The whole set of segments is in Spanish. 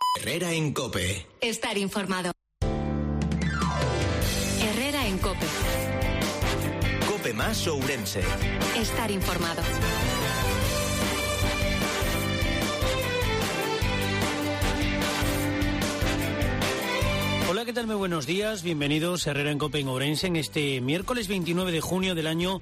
Herrera en COPE. Estar informado. Herrera en COPE. COPE más Ourense. Estar informado. Hola, ¿qué tal? Muy buenos días. Bienvenidos a Herrera en COPE en Ourense en este miércoles 29 de junio del año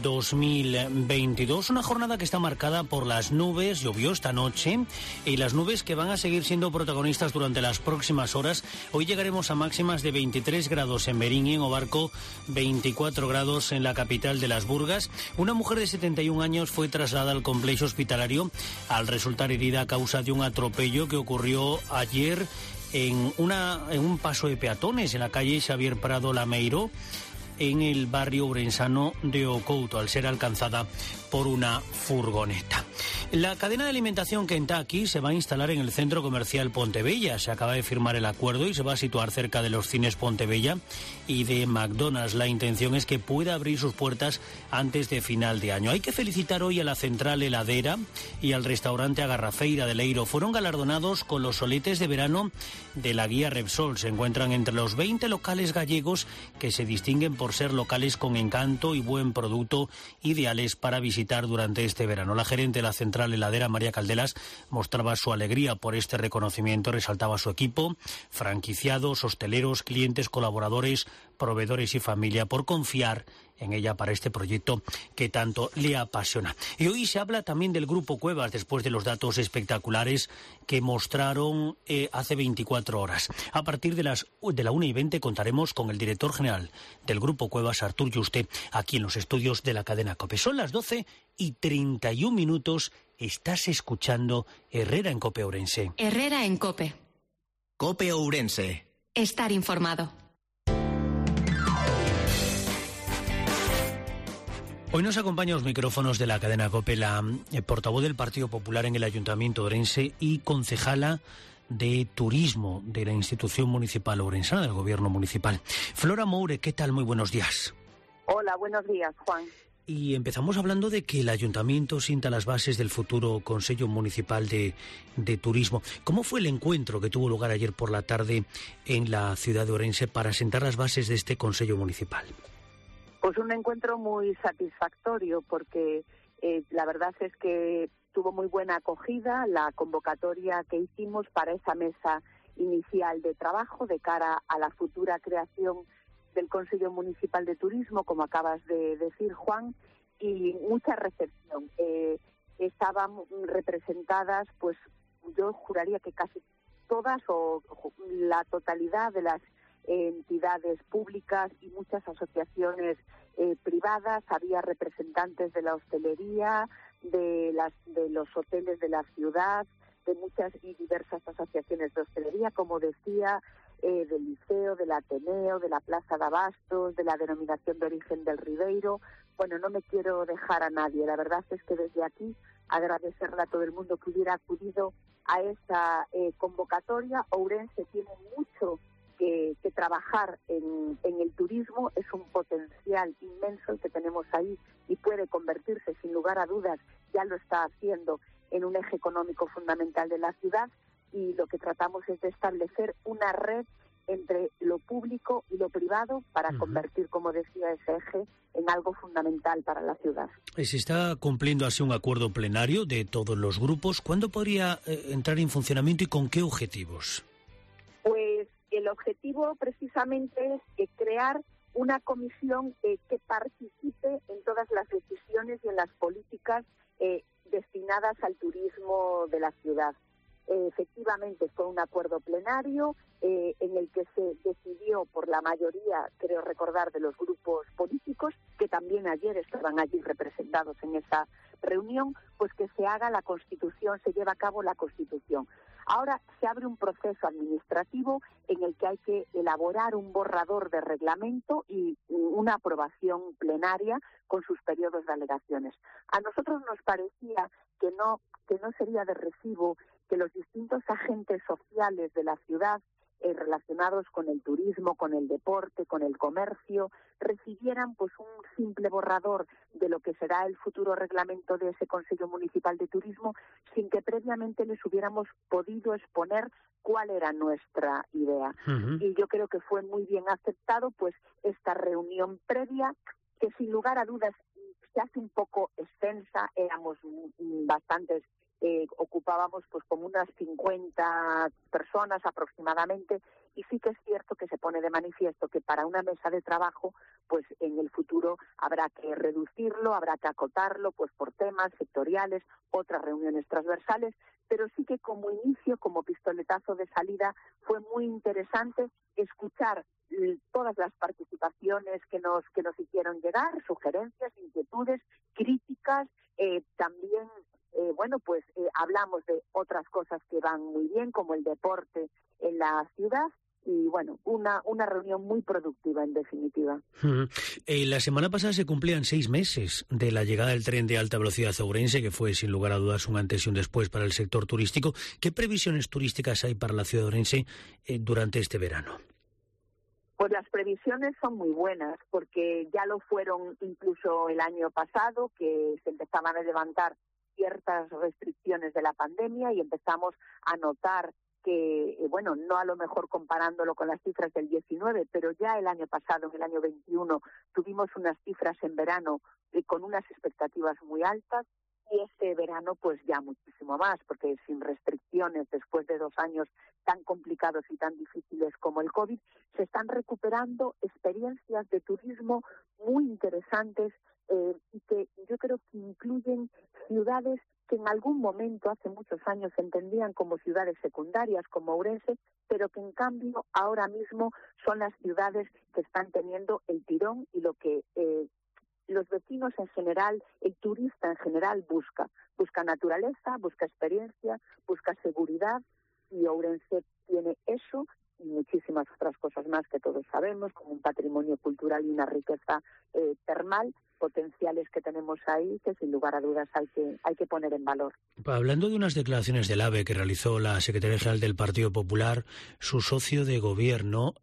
2022. Una jornada que está marcada por las nubes, llovió esta noche, y las nubes que van a seguir siendo protagonistas durante las próximas horas. Hoy llegaremos a máximas de 23 grados en Berín y en Obarco, 24 grados en la capital de Las Burgas. Una mujer de 71 años fue trasladada al complejo hospitalario al resultar herida a causa de un atropello que ocurrió ayer en un paso de peatones en la calle Xavier Prado Lameiro, en el barrio ourensano de Ocouto, al ser alcanzada por una furgoneta. La cadena de alimentación Kentucky se va a instalar en el centro comercial Pontebella. Se acaba de firmar el acuerdo y se va a situar cerca de los cines Pontebella y de McDonald's. La intención es que pueda abrir sus puertas antes de final de año. Hay que felicitar hoy a la Central Heladera y al restaurante Agarrafeira de Leiro. Fueron galardonados con los soletes de verano de la guía Repsol. Se encuentran entre los 20 locales gallegos que se distinguen por ser locales con encanto y buen producto, ideales para visitar durante este verano. La gerente de la Central Heladera, María Caldelas, mostraba su alegría por este reconocimiento, resaltaba su equipo, franquiciados, hosteleros, clientes, colaboradores, proveedores y familia por confiar en ella para este proyecto que tanto le apasiona. Y hoy se habla también del Grupo Cuevas, después de los datos espectaculares que mostraron hace 24 horas. A partir de la 1:20 contaremos con el director general del Grupo Cuevas, Artur Juste, aquí en los estudios de la cadena COPE. Son las 12:31. Estás escuchando Herrera en COPE Ourense. Herrera en COPE. COPE Ourense. Estar informado. Hoy nos acompaña a los micrófonos de la cadena COPE la portavoz del Partido Popular en el Ayuntamiento de Ourense y concejala de Turismo de la institución municipal ourensana, del Gobierno municipal. Flora Moure, ¿qué tal? Muy buenos días. Hola, buenos días, Juan. Y empezamos hablando de que el Ayuntamiento sienta las bases del futuro Consejo Municipal de Turismo. ¿Cómo fue el encuentro que tuvo lugar ayer por la tarde en la ciudad de Ourense para sentar las bases de este Consejo Municipal? Pues un encuentro muy satisfactorio porque la verdad es que tuvo muy buena acogida la convocatoria que hicimos para esa mesa inicial de trabajo de cara a la futura creación del Consejo Municipal de Turismo, como acabas de decir, Juan, y mucha recepción. Estaban representadas, pues yo juraría que casi todas o la totalidad de las entidades públicas y muchas asociaciones privadas. Había representantes de la hostelería, de los hoteles de la ciudad, de muchas y diversas asociaciones de hostelería, como decía, del Liceo, del Ateneo, de la Plaza de Abastos, de la Denominación de Origen del Ribeiro. Bueno, no me quiero dejar a nadie. La verdad es que desde aquí agradecerle a todo el mundo que hubiera acudido a esta convocatoria. Ourense tiene mucho que trabajar en el turismo, es un potencial inmenso el que tenemos ahí y puede convertirse, sin lugar a dudas, ya lo está haciendo, en un eje económico fundamental de la ciudad, y lo que tratamos es de establecer una red entre lo público y lo privado para convertir, como decía, ese eje en algo fundamental para la ciudad. Se está cumpliendo así un acuerdo plenario de todos los grupos. ¿Cuándo podría entrar en funcionamiento y con qué objetivos? Pues el objetivo precisamente es crear una comisión que participe en todas las decisiones y en las políticas destinadas al turismo de la ciudad. Efectivamente fue un acuerdo plenario en el que se decidió por la mayoría, creo recordar, de los grupos políticos, que también ayer estaban allí representados en esa reunión, pues que se haga la Constitución, se lleva a cabo la Constitución. Ahora se abre un proceso administrativo en el que hay que elaborar un borrador de reglamento y una aprobación plenaria con sus periodos de alegaciones. A nosotros nos parecía que no sería de recibo que los distintos agentes sociales de la ciudad relacionados con el turismo, con el deporte, con el comercio, recibieran pues un simple borrador de lo que será el futuro reglamento de ese Consejo Municipal de Turismo, sin que previamente les hubiéramos podido exponer cuál era nuestra idea. Y yo creo que fue muy bien aceptado pues esta reunión previa, que sin lugar a dudas se hace un poco extensa. Éramos bastantes, ocupábamos pues como unas 50 personas aproximadamente, y sí que es cierto que se pone de manifiesto que para una mesa de trabajo pues en el futuro habrá que reducirlo, habrá que acotarlo pues por temas sectoriales, otras reuniones transversales, pero sí que como inicio, como pistoletazo de salida, fue muy interesante escuchar todas las participaciones que nos hicieron llegar, sugerencias, inquietudes, críticas, también hablamos de otras cosas que van muy bien, como el deporte en la ciudad, y bueno, una reunión muy productiva en definitiva. La semana pasada se cumplían 6 meses de la llegada del tren de alta velocidad a Ourense, que fue sin lugar a dudas un antes y un después para el sector turístico. ¿Qué previsiones turísticas hay para la ciudad de Ourense durante este verano? Pues las previsiones son muy buenas, porque ya lo fueron incluso el año pasado, que se empezaban a levantar ciertas restricciones de la pandemia y empezamos a notar que, no a lo mejor comparándolo con las cifras del 19, pero ya el año pasado, en el año 21, tuvimos unas cifras en verano con unas expectativas muy altas, y este verano pues ya muchísimo más, porque sin restricciones, después de 2 años tan complicados y tan difíciles como el COVID, se están recuperando experiencias de turismo muy interesantes, y que yo creo que incluyen ciudades que en algún momento, hace muchos años, se entendían como ciudades secundarias, como Ourense, pero que en cambio ahora mismo son las ciudades que están teniendo el tirón y lo que los vecinos en general, el turista en general busca naturaleza, busca experiencia, busca seguridad, y Ourense tiene eso y muchísimas otras cosas más que todos sabemos, como un patrimonio cultural y una riqueza termal, potenciales que tenemos ahí, que sin lugar a dudas hay que poner en valor. Hablando de unas declaraciones del AVE que realizó la secretaria general del Partido Popular, su socio de gobierno,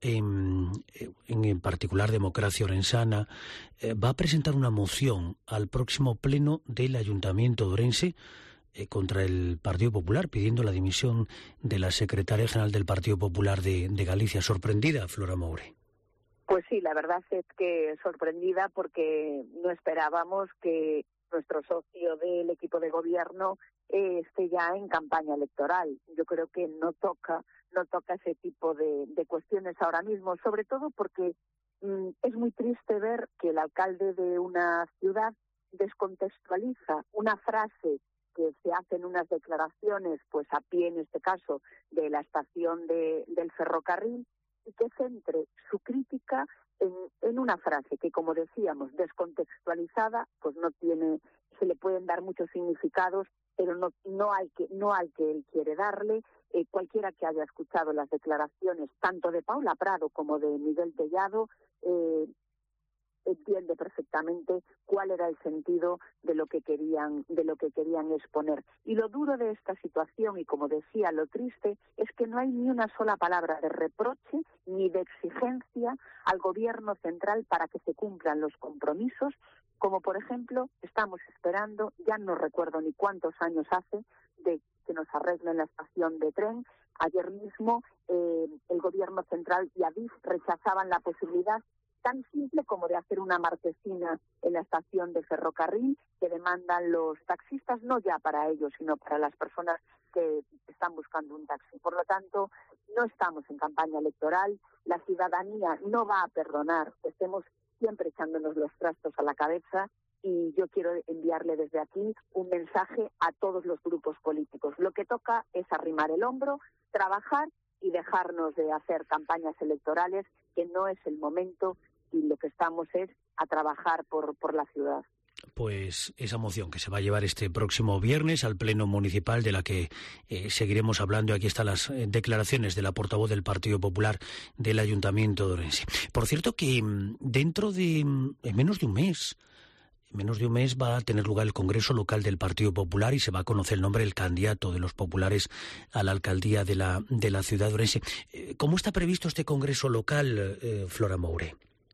en particular Democracia Orensana, va a presentar una moción al próximo pleno del Ayuntamiento de Ourense contra el Partido Popular, pidiendo la dimisión de la secretaria general del Partido Popular de Galicia. ¿Sorprendida, Flora Moure? Pues sí, la verdad es que sorprendida, porque no esperábamos que nuestro socio del equipo de gobierno esté ya en campaña electoral. Yo creo que no toca ese tipo de cuestiones ahora mismo, sobre todo porque es muy triste ver que el alcalde de una ciudad descontextualiza una frase que se hacen unas declaraciones, pues a pie en este caso, de la estación del ferrocarril, y que centre su crítica en una frase que, como decíamos, descontextualizada, pues se le pueden dar muchos significados, pero no al que él quiere darle. Cualquiera que haya escuchado las declaraciones tanto de Paula Prado como de Miguel Tellado entiende perfectamente cuál era el sentido de lo que querían exponer. Y lo duro de esta situación, y como decía, lo triste, es que no hay ni una sola palabra de reproche ni de exigencia al gobierno central para que se cumplan los compromisos, como por ejemplo estamos esperando, ya no recuerdo ni cuántos años hace, de que nos arreglen la estación de tren. Ayer mismo el gobierno central y Adif rechazaban la posibilidad tan simple como de hacer una marquesina en la estación de ferrocarril que demandan los taxistas, no ya para ellos, sino para las personas que están buscando un taxi. Por lo tanto, no estamos en campaña electoral, la ciudadanía no va a perdonar que estemos siempre echándonos los trastos a la cabeza, y yo quiero enviarle desde aquí un mensaje a todos los grupos políticos. Lo que toca es arrimar el hombro, trabajar y dejarnos de hacer campañas electorales, que no es el momento, y lo que estamos es a trabajar por la ciudad. Pues esa moción que se va a llevar este próximo viernes al Pleno Municipal, de la que seguiremos hablando. Aquí están las declaraciones de la portavoz del Partido Popular del Ayuntamiento de Ourense. Por cierto que dentro de menos de un mes en menos de un mes va a tener lugar el Congreso Local del Partido Popular y se va a conocer el nombre del candidato de los populares a la alcaldía de la ciudad de Ourense. ¿Cómo está previsto este Congreso Local, Flora Moure?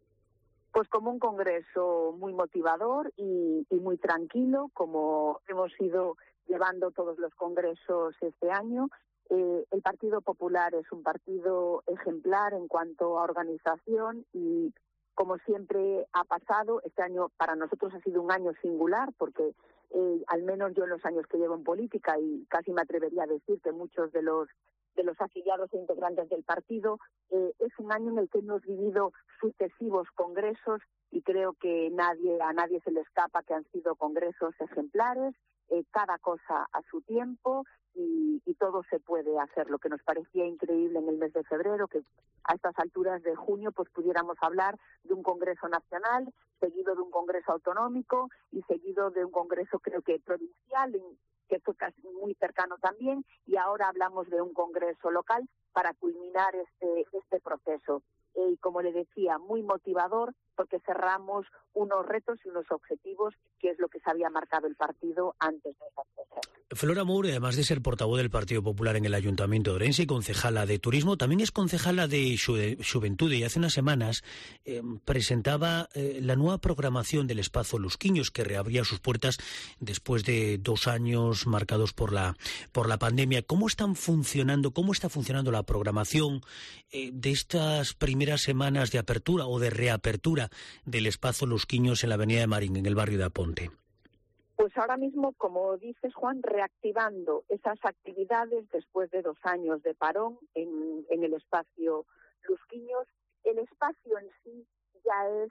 Pues como un congreso muy motivador y muy tranquilo, como hemos ido llevando todos los congresos este año. El Partido Popular es un partido ejemplar en cuanto a organización y, como siempre ha pasado, este año para nosotros ha sido un año singular porque al menos yo en los años que llevo en política, y casi me atrevería a decir que muchos de los afiliados e integrantes del partido, es un año en el que hemos vivido sucesivos congresos y creo que a nadie se le escapa que han sido congresos ejemplares, cada cosa a su tiempo y todo se puede hacer. Lo que nos parecía increíble en el mes de febrero, que a estas alturas de junio pues pudiéramos hablar de un congreso nacional, seguido de un congreso autonómico y seguido de un congreso creo que provincial, que fue casi muy cercano también, y ahora hablamos de un congreso local para culminar este proceso. Y como le decía, muy motivador porque cerramos unos retos y unos objetivos que es lo que se había marcado el partido antes de esas fechas. Flora Moure, además de ser portavoz del Partido Popular en el Ayuntamiento de Ourense y concejala de Turismo, también es concejala de Xuventude y hace unas semanas presentaba la nueva programación del Espacio Lusquiños, que reabría sus puertas después de 2 años marcados por la pandemia. ¿Cómo está funcionando la programación de estas primeras semanas de apertura o de reapertura del Espacio Lusquiños en la avenida de Marín, en el barrio de Aponte? Pues ahora mismo, como dices, Juan, reactivando esas actividades después de 2 años de parón en el Espacio Lusquiños. El espacio en sí ya es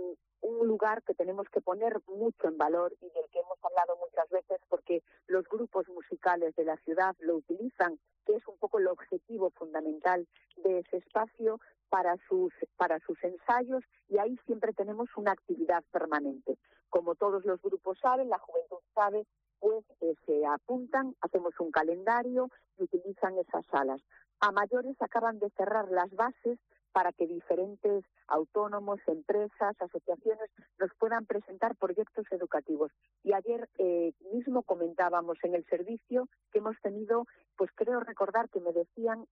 un lugar que tenemos que poner mucho en valor y del que hemos hablado muchas veces porque los grupos musicales de la ciudad lo utilizan, que es un poco el objetivo fundamental de ese espacio para sus ensayos, y ahí siempre tenemos una actividad permanente. Como todos los grupos saben, la juventud sabe, pues se apuntan, hacemos un calendario y utilizan esas salas. A mayores acaban de cerrar las bases para que diferentes autónomos, empresas, asociaciones nos puedan presentar proyectos educativos. Y ayer mismo comentábamos en el servicio que hemos tenido, pues creo recordar que me decían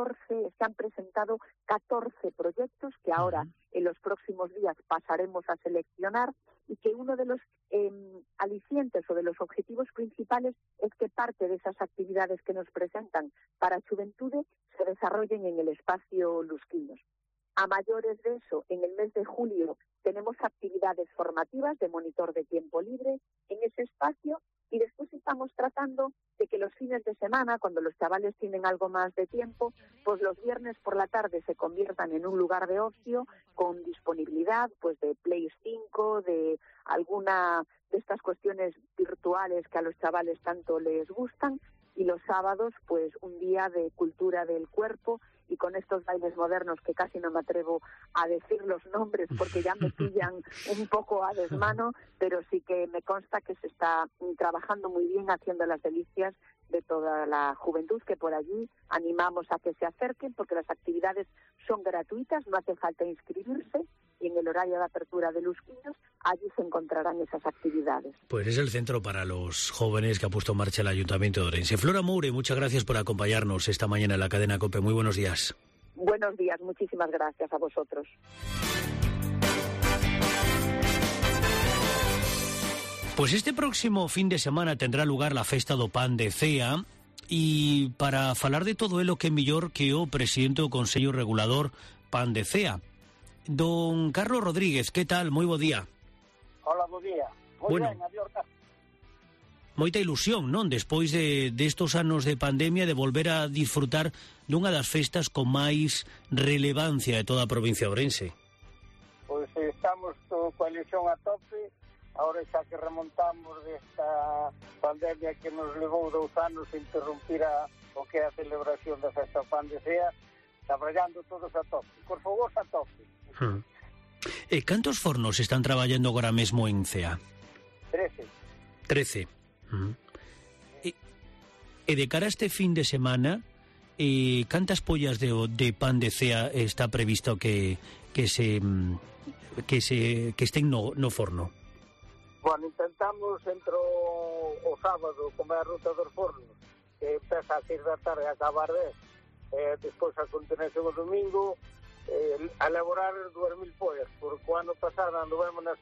se han presentado 14 proyectos que ahora en los próximos días pasaremos a seleccionar, y que uno de los alicientes o de los objetivos principales es que parte de esas actividades que nos presentan para Xuventude se desarrollen en el Espacio Lusquiños. A mayores de eso, en el mes de julio tenemos actividades formativas de monitor de tiempo libre en ese espacio, y después estamos tratando de que los fines de semana, cuando los chavales tienen algo más de tiempo, pues los viernes por la tarde se conviertan en un lugar de ocio con disponibilidad pues de Play 5, de alguna de estas cuestiones virtuales que a los chavales tanto les gustan, y los sábados pues un día de cultura del cuerpo, y con estos bailes modernos que casi no me atrevo a decir los nombres porque ya me pillan un poco a desmano, pero sí que me consta que se está trabajando muy bien, haciendo las delicias de toda la juventud que por allí animamos a que se acerquen, porque las actividades son gratuitas, no hace falta inscribirse, y en el horario de apertura de Lusquiños allí se encontrarán esas actividades. Pues es el centro para los jóvenes que ha puesto en marcha el Ayuntamiento de Ourense. Flora Moure, muchas gracias por acompañarnos esta mañana en la cadena COPE. Muy buenos días. Buenos días, muchísimas gracias a vosotros. Pues este próximo fin de semana tendrá lugar la Festa do Pan de Cea, y para falar de todo elo que mellor que o presidente do Consello Regulador Pan de Cea. Don Carlos Rodríguez, ¿qué tal? Moi bo día. Hola, bo día. Moi ben, adiós. Moita ilusión, non? Despois de estos anos de pandemia, de volver a disfrutar dunha das festas con máis relevancia de toda a provincia de Ourense. Pois estamos coa ilusión a tope, ahora xa que remontamos desta pandemia que nos levou 2 anos a interrumpir o que é a celebración da Festa Pan de Cea, traballando todos a tope, por favor a tope. E cantos fornos están traballando agora mesmo en Cea? 13. E de cara a este fin de semana, cantas pollas de pan de Cea está previsto que estén no forno? Bueno, intentamos entre o sábado comer a ruta dos fornos, que empeza a 6 da tarde a acabar 10, despois a continuación o domingo, a elaborar 2.000 pollas, porque o ano pasado anduvemos nas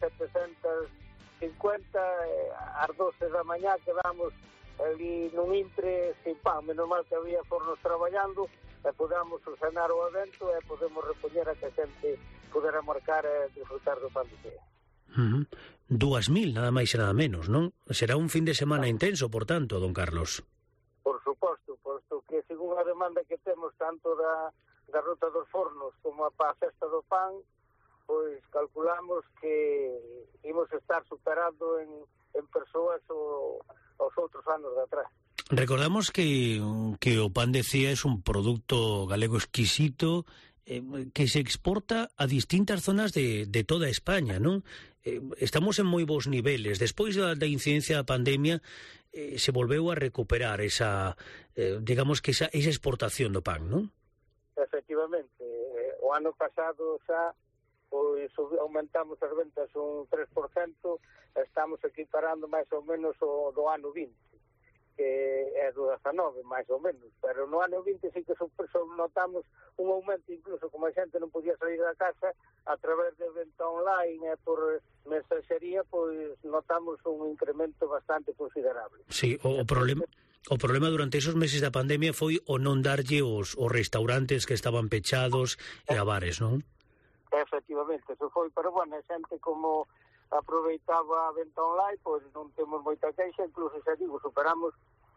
750, ás 12 da mañá quedamos ali nun intre sin pan, menos mal que había fornos traballando, e podemos sanar o evento e podemos repoñer a que a xente pudera marcar e disfrutar do pan de cea. 2.000, nada máis e nada menos, non? Será un fin de semana intenso, por tanto, don Carlos. Por suposto, posto que según a demanda que temos tanto da ruta dos fornos como a festa do pan, pois calculamos que imos estar superando en persoas os outros anos de atrás. Recordamos que o pan de cea é un produto galego exquisito que se exporta a distintas zonas de toda España, non? Estamos en moi bons niveles. Despois da incidencia da pandemia se volveu a recuperar esa, digamos que esa exportación do pan, non? Efectivamente, o ano pasado xa pois aumentamos as ventas un 3%, estamos equiparando máis ou menos o do ano 20, que é do 19, máis ou menos, pero no ano 20 sí que notamos un aumento, incluso como a xente non podía salir da casa, a través de venta online e por mensaxería, pois notamos un incremento bastante considerable. Sí, o problema durante esos meses da pandemia foi o non darlle os restaurantes que estaban pechados e a bares, non? Efectivamente, eso foi, pero bueno, a xente como aproveitaba a venta online, pois non temos moita queixa, incluso xa digo, superamos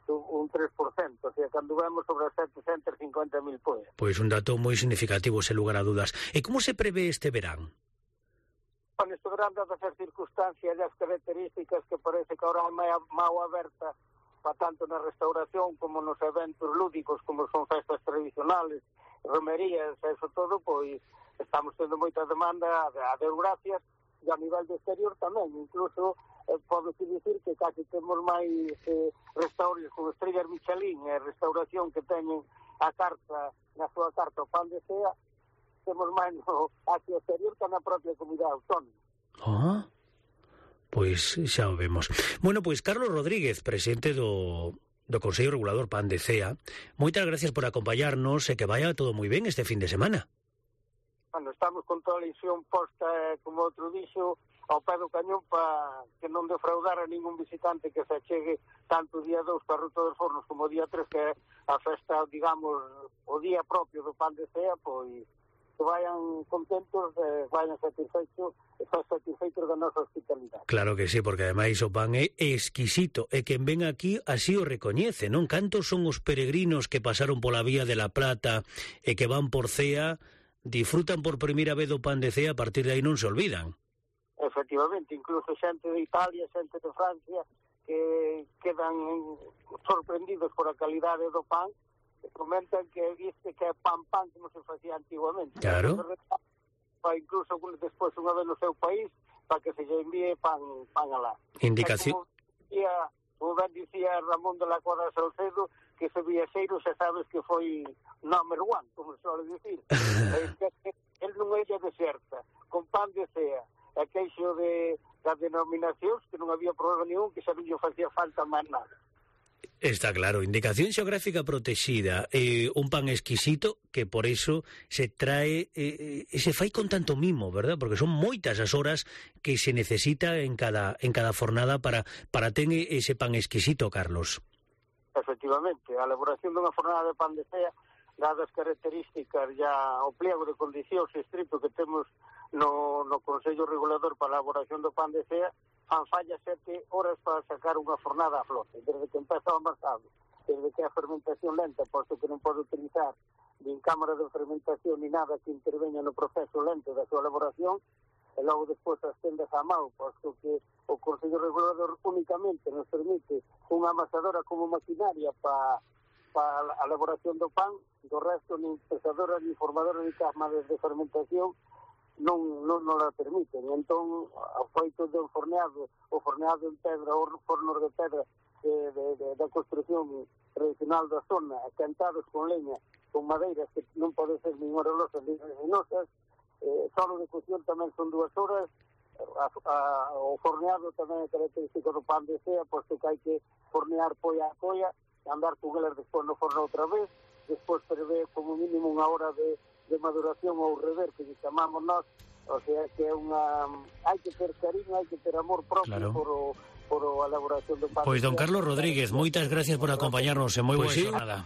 un 3%, o sea, cando vemos sobre as 750.000 pollas. Pois un dato moi significativo, sen lugar a dudas. E como se prevé este verán? Bueno, este verán, dadas as circunstancias e as características que parece que ahora é máis aberta para tanto na restauración como nos eventos lúdicos, como son festas tradicionales, romerías, eso todo, pois estamos tendo moita demanda, a Deus gracias, e a nivel de exterior tamén, incluso pode dicir que casi temos máis restaurantes con estrellas Michelin e restauración que teñen a carta, na súa carta o pan de cea, temos máis hacia o exterior que na propia comunidade autónoma. Pois xa o vemos. Bueno, pois Carlos Rodríguez, presidente do Consello Regulador Pan de Cea, moitas gracias por acompañarnos e que vaya todo moi ben este fin de semana. Bueno, estamos con toda a ilusión posta, como outro dixo, ao pé do cañón para que non defraudar a ningún visitante que se achegue tanto o día 2 para a Ruta dos Fornos como o día 3, que é a festa, digamos, o día propio do pan de cea, pois que vayan contentos, vayan satisfeitos da nosa hospitalidade. Claro que sí, porque ademais o pan é exquisito, e quen ven aquí así o recoñece, non? Cantos son os peregrinos que pasaron pola Vía de la Plata e que van por Cea, disfrutan por primeira vez do pan de cea, a partir de aí non se olvidan. Efectivamente, incluso xente de Italia, xente de Francia, que quedan sorprendidos por a calidade do pan, que comentan que viste que é pan como se facía antiguamente. Claro. Incluso despois unha vez no seu país, para que se lle envíe pan alá. Indicación. Como ben dicía Ramón de la Cuadra Salcedo, que ese viaxeiro xa sabes que foi number one, como se suele dicir. El non é illa deserta, con pan de cea, e queixo das denominacións, que non había problema ningún, que xa non lle facía falta máis nada. Está claro, indicación xeográfica protexida, un pan exquisito que por eso se trae e se fai con tanto mimo, verdad? Porque son moitas as horas que se necesita en cada fornada para ter ese pan exquisito, Carlos. Efectivamente, a elaboración dunha fornada de pan de cea, dadas características ya o pliego de condicións estricto que temos no Consello Regulador para a elaboración do pan de cea, fan falla 7 horas para sacar unha fornada a flote, desde que empeza o amasado, desde que a fermentación lenta, posto que non pode utilizar nin cámara de fermentación ni nada que interveña no proceso lento da súa elaboración, e logo despois as tendas a mão, posto que o Consello Regulador únicamente nos permite unha amasadora como maquinaria para a elaboración do pan, do resto nin pesadora, nin formadora, nin cámaras de fermentación non la permiten. Entón, o feito do forneado, o forneado en pedra, ou fornos de pedra da construción tradicional da zona, cantados con leña, con madeiras que non pode ser nin orolosas nin resinosas, solo de cocción tamén son 2 horas, o forneado tamén é característico do pan de sea, posto que hai que fornear polla a polla, andar con elas despois no forno outra vez, despois prevé como mínimo unha hora de maduración ou rever, que chamamos nós, o sea que é hai que ter cariño, hai que ter amor propio, claro, por a elaboración do pan. Pois don Carlos Rodríguez, moitas gracias por acompañarnos en moi boa xornada.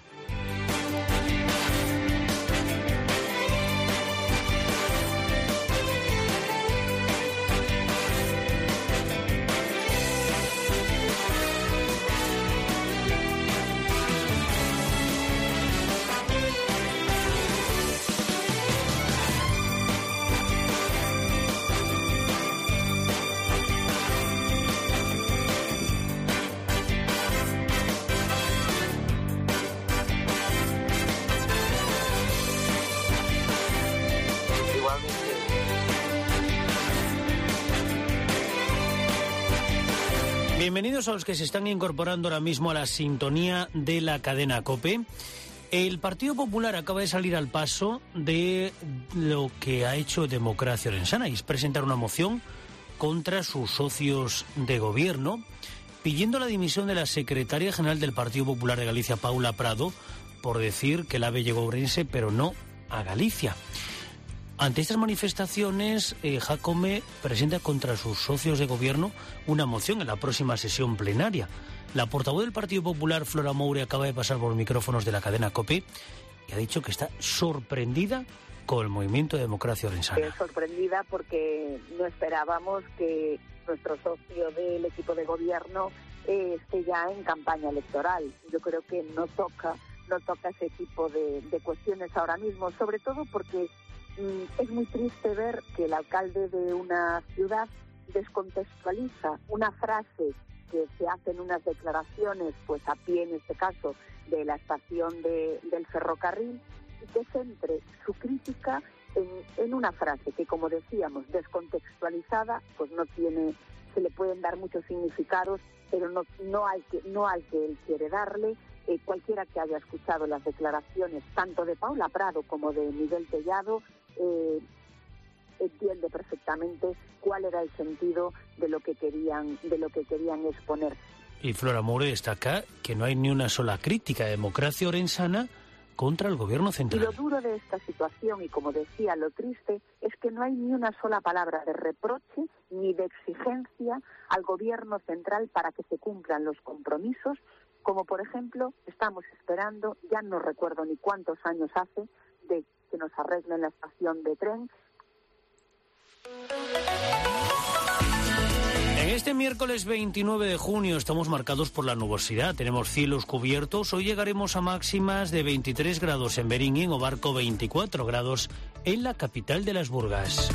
Bienvenidos a los que se están incorporando ahora mismo a la sintonía de la cadena COPE. El Partido Popular acaba de salir al paso de lo que ha hecho Democracia Orensana, y es presentar una moción contra sus socios de gobierno, pidiendo la dimisión de la secretaria general del Partido Popular de Galicia, Paula Prado, por decir que el AVE llegó a Ourense, pero no a Galicia. Ante estas manifestaciones, Jácome presenta contra sus socios de gobierno una moción en la próxima sesión plenaria. La portavoz del Partido Popular, Flora Moure, acaba de pasar por los micrófonos de la cadena COPE y ha dicho que está sorprendida con el movimiento de Democracia Orensana. Sorprendida porque no esperábamos que nuestro socio del equipo de gobierno esté ya en campaña electoral. Yo creo que no toca ese tipo de cuestiones ahora mismo, sobre todo porque es muy triste ver que el alcalde de una ciudad descontextualiza una frase que se hace en unas declaraciones, pues a pie en este caso, de la estación del ferrocarril, y que centre su crítica en una frase que, como decíamos, descontextualizada, pues no tiene, se le pueden dar muchos significados, pero no al que él quiere darle. Cualquiera que haya escuchado las declaraciones tanto de Paula Prado como de Miguel Tellado entiende perfectamente cuál era el sentido de lo que querían exponer. Y Flora Moure destaca que no hay ni una sola crítica de Democracia Orensana contra el gobierno central. Y lo duro de esta situación, y como decía, lo triste, es que no hay ni una sola palabra de reproche ni de exigencia al gobierno central para que se cumplan los compromisos, como por ejemplo estamos esperando, ya no recuerdo ni cuántos años hace, de que nos arreglen la estación de tren. En este miércoles 29 de junio estamos marcados por la nubosidad, tenemos cielos cubiertos. Hoy llegaremos a máximas de 23 grados en Berín y en Obarco 24 grados en la capital de las Burgas.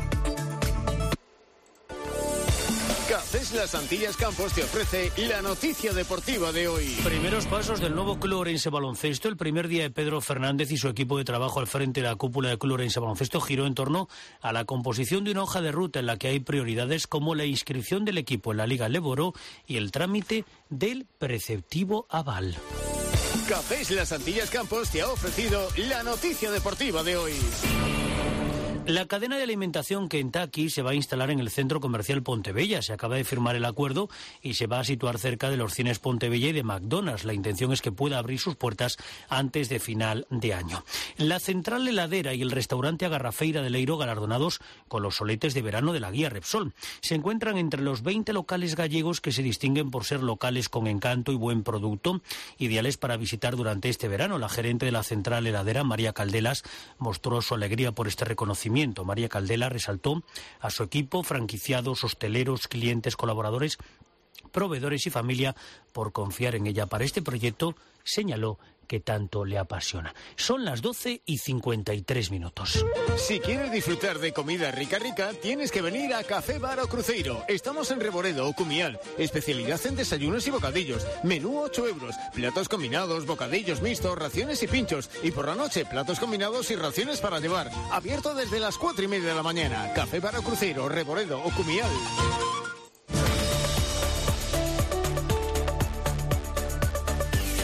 Cafés Las Antillas Campos te ofrece la noticia deportiva de hoy. Primeros pasos del nuevo Club Ourense Baloncesto. El primer día de Pedro Fernández y su equipo de trabajo al frente de la cúpula del Club Ourense Baloncesto giró en torno a la composición de una hoja de ruta en la que hay prioridades como la inscripción del equipo en la Liga Leboro y el trámite del preceptivo aval. Cafés Las Antillas Campos te ha ofrecido la noticia deportiva de hoy. La cadena de alimentación Kentucky se va a instalar en el centro comercial Pontebella. Se acaba de firmar el acuerdo y se va a situar cerca de los cines Pontebella y de McDonald's. La intención es que pueda abrir sus puertas antes de final de año. La central heladera y el restaurante Agarrafeira de Leiro, galardonados con los soletes de verano de la guía Repsol, se encuentran entre los 20 locales gallegos que se distinguen por ser locales con encanto y buen producto, ideales para visitar durante este verano. La gerente de la central heladera, María Caldelas, mostró su alegría por este reconocimiento. María Caldela resaltó a su equipo, franquiciados, hosteleros, clientes, colaboradores, proveedores y familia por confiar en ella para este proyecto. Señaló que tanto le apasiona. Son las 12:53. Si quieres disfrutar de comida rica, tienes que venir a Café Bar o Cruzeiro. Estamos en Reboredo o Cumial. Especialidad en desayunos y bocadillos. Menú 8 euros. Platos combinados, bocadillos mixtos, raciones y pinchos. Y por la noche, platos combinados y raciones para llevar. Abierto desde las 4:30 de la mañana. Café Bar o Cruzeiro, Reboredo o Cumial.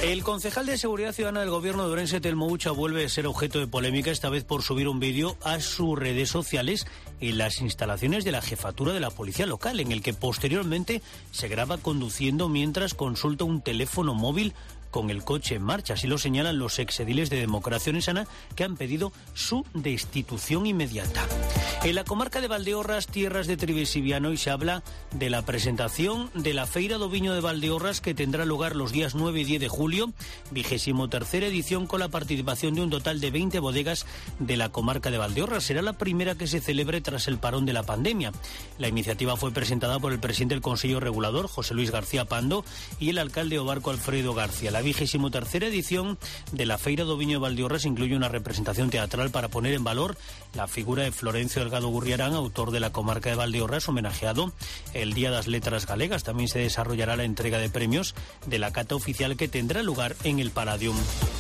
El concejal de Seguridad Ciudadana del Gobierno de Ourense, Telmo Ucha, vuelve a ser objeto de polémica, esta vez por subir un vídeo a sus redes sociales en las instalaciones de la jefatura de la policía local, en el que posteriormente se graba conduciendo mientras consulta un teléfono móvil con el coche en marcha. Así lo señalan los exediles de Democracia Ourensana, que han pedido su destitución inmediata. En la comarca de Valdeorras, tierras de Trives y Viano, y se habla de la presentación de la Feira do Viño de Valdeorras, que tendrá lugar los días 9 y 10 de julio, 23ª edición, con la participación de un total de 20 bodegas de la comarca de Valdeorras. Será la primera que se celebre tras el parón de la pandemia. La iniciativa fue presentada por el presidente del Consejo Regulador, José Luis García Pando, y el alcalde de Obarco, Alfredo García. La 23ª edición de la Feira do Viño de Valdeorras incluye una representación teatral para poner en valor la figura de Florencio Delgado Gurriarán, autor de la comarca de Valdeorras, homenajeado el Día das Letras Galegas. También se desarrollará la entrega de premios de la cata oficial, que tendrá lugar en el Palladium.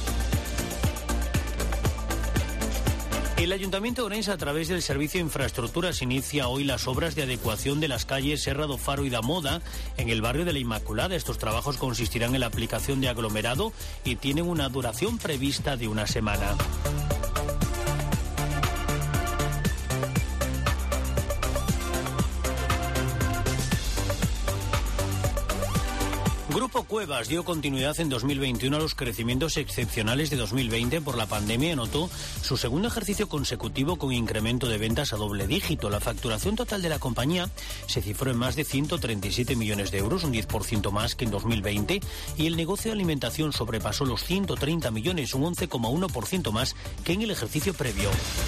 El Ayuntamiento de Ourense, a través del Servicio de Infraestructuras, inicia hoy las obras de adecuación de las calles Serra do Faro y da Moda en el barrio de la Inmaculada. Estos trabajos consistirán en la aplicación de aglomerado y tienen una duración prevista de una semana. Grupo Cuevas dio continuidad en 2021 a los crecimientos excepcionales de 2020 por la pandemia y anotó su segundo ejercicio consecutivo con incremento de ventas a doble dígito. La facturación total de la compañía se cifró en más de 137 millones de euros, un 10% más que en 2020, y el negocio de alimentación sobrepasó los 130 millones, un 11,1% más que en el ejercicio previo.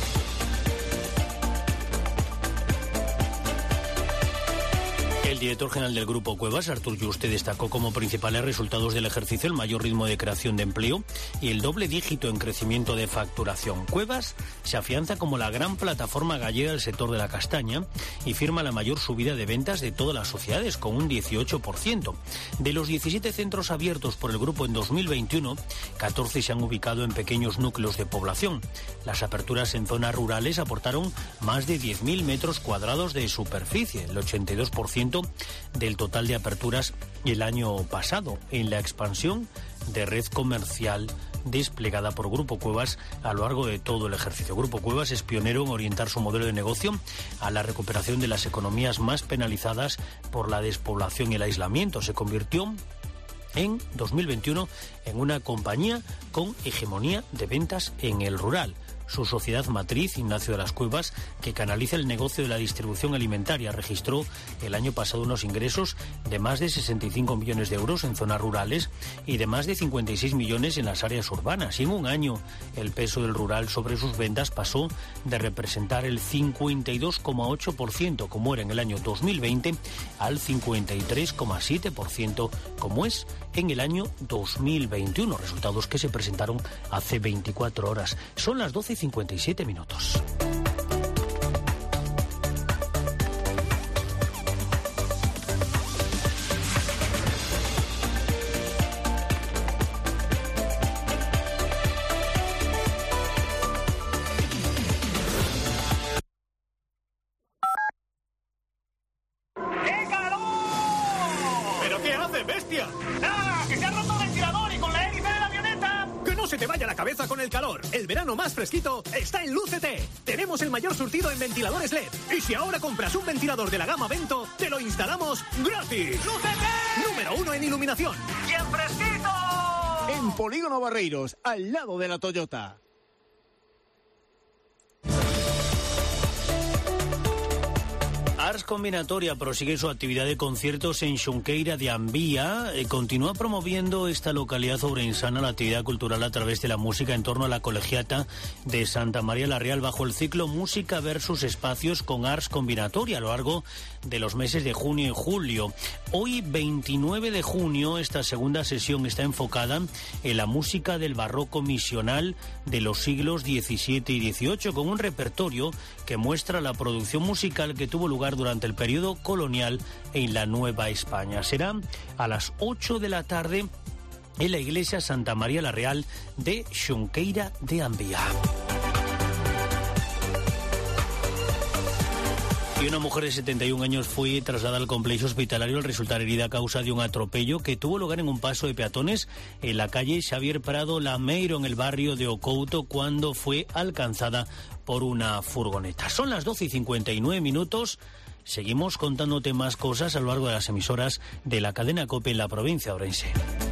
El director general del Grupo Cuevas, Artur Juste, destacó como principales resultados del ejercicio el mayor ritmo de creación de empleo y el doble dígito en crecimiento de facturación. Cuevas se afianza como la gran plataforma gallega del sector de la castaña y firma la mayor subida de ventas de todas las sociedades, con un 18%. De los 17 centros abiertos por el grupo en 2021, 14 se han ubicado en pequeños núcleos de población. Las aperturas en zonas rurales aportaron más de 10.000 metros cuadrados de superficie, el 82% del total de aperturas el año pasado, en la expansión de red comercial desplegada por Grupo Cuevas a lo largo de todo el ejercicio. Grupo Cuevas es pionero en orientar su modelo de negocio a la recuperación de las economías más penalizadas por la despoblación y el aislamiento. Se convirtió en 2021 en una compañía con hegemonía de ventas en el rural. Su sociedad matriz, Ignacio de las Cuevas, que canaliza el negocio de la distribución alimentaria, registró el año pasado unos ingresos de más de 65 millones de euros en zonas rurales y de más de 56 millones en las áreas urbanas. Y en un año el peso del rural sobre sus ventas pasó de representar el 52,8%, como era en el año 2020, al 53,7%, como es en el año 2021. Resultados que se presentaron hace 24 horas. Son las 12:57 minutos. Fresquito está en Lúcete. Tenemos el mayor surtido en ventiladores LED. Y si ahora compras un ventilador de la gama Vento, te lo instalamos gratis. ¡Lúcete! Número 1 en iluminación. ¡Y en fresquito! En Polígono Barreiros, al lado de la Toyota. Ars Combinatoria prosigue su actividad de conciertos en Xunqueira de Ambía. Continúa promoviendo esta localidad ourensana la actividad cultural a través de la música en torno a la colegiata de Santa María la Real, bajo el ciclo Música versus Espacios con Ars Combinatoria a lo largo de los meses de junio y julio. Hoy, 29 de junio, esta segunda sesión está enfocada en la música del barroco misional de los siglos XVII y XVIII, con un repertorio que muestra la producción musical que tuvo lugar durante el periodo colonial en la Nueva España. Será a las 8 de la tarde en la iglesia Santa María la Real de Xunqueira de Ambía. Y una mujer de 71 años fue trasladada al complejo hospitalario al resultar herida a causa de un atropello que tuvo lugar en un paso de peatones en la calle Xavier Prado Lameiro, en el barrio de Ocouto, cuando fue alcanzada por una furgoneta. Son las 12:59. Seguimos contándote más cosas a lo largo de las emisoras de la cadena COPE en la provincia de Ourense.